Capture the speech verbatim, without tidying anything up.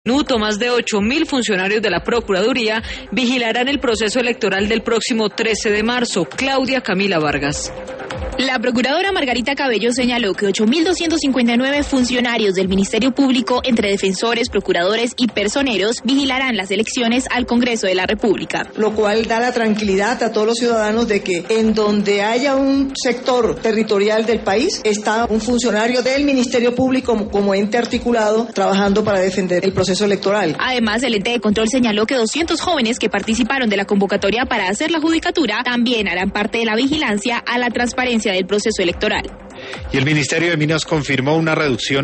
Minuto, más de ocho mil funcionarios de la Procuraduría vigilarán el proceso electoral del próximo trece de marzo. Claudia Camila Vargas. La procuradora Margarita Cabello señaló que ocho mil doscientos cincuenta y nueve funcionarios del Ministerio Público, entre defensores, procuradores y personeros, vigilarán las elecciones al Congreso de la República. Lo cual da la tranquilidad a todos los ciudadanos de que en donde haya un sector territorial del país, está un funcionario del Ministerio Público como, como ente articulado trabajando para defender el proceso electoral. Además, el ente de control señaló que doscientos jóvenes que participaron de la convocatoria para hacer la judicatura también harán parte de la vigilancia a la transparencia del proceso electoral. Y el Ministerio de Minas confirmó una reducción